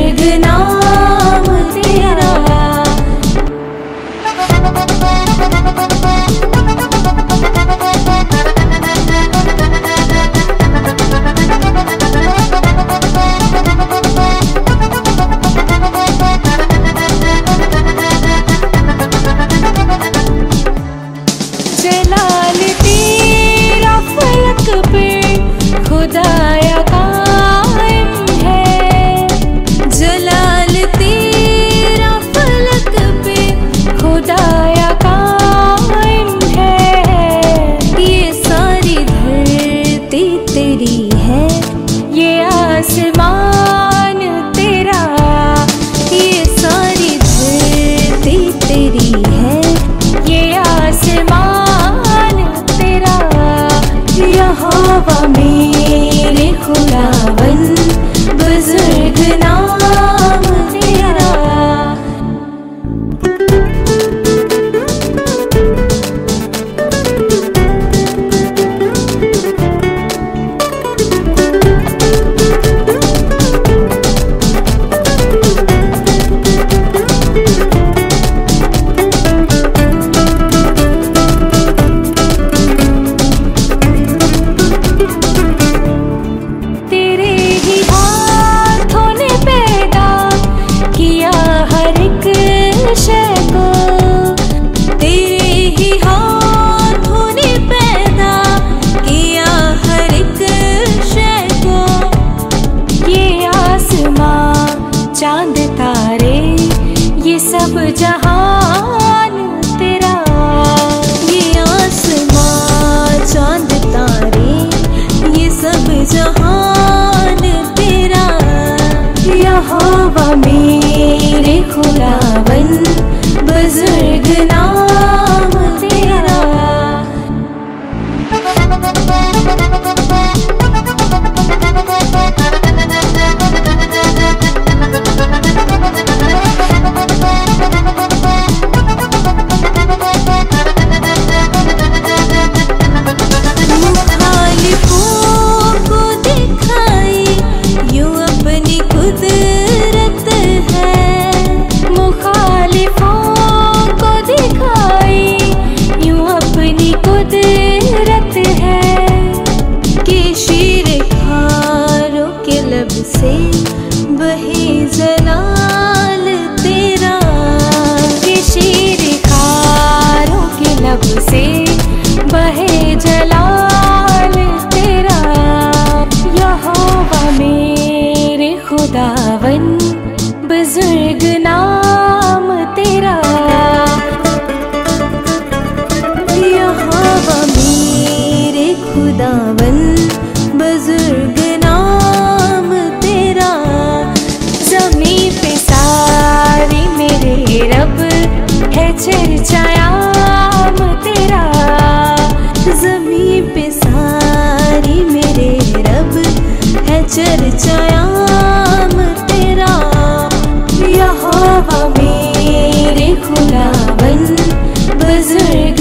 बुजुर्ग नाम तेरा। जलाल तेरा फलक पे खुदाया कायम है। जलाल तेरा फलक पे खुदाया कायम है। ये सारी धरती तेरी है, ये आसमान तेरा। ये सारी धरती तेरी है, ये आसमान तेरा। यहोवा मेरे खुदावन बुजुर्ग नाम तेरा। तेरे ही हाथों ने पैदा किया हर एक शय को। तेरे ही हाथों ने पैदा किया हर एक शय को। ये आसमां चांद तारे ये सब जहान तेरा। ये आसमां चांद तारे ये सब जहान तेरा। यहोवा मेरे खुदावन बुजुर्ग नाम तेरा। से बहे जलाल तेरा। के शीर खारों के लब से बहे जलाल तेरा। यहोवा मेरे खुदावन बुजुर्ग नाम तेरा। यहोवा मेरे खुदावन बुजुर्ग नाम तेरा। ज़मीं पे सारी मेरे रब है चर्चायाम तेरा। ज़मीं पे सारी मेरे रब है चर्चायाम तेरा। यहोवा मेरे खुदावन बुजुर्ग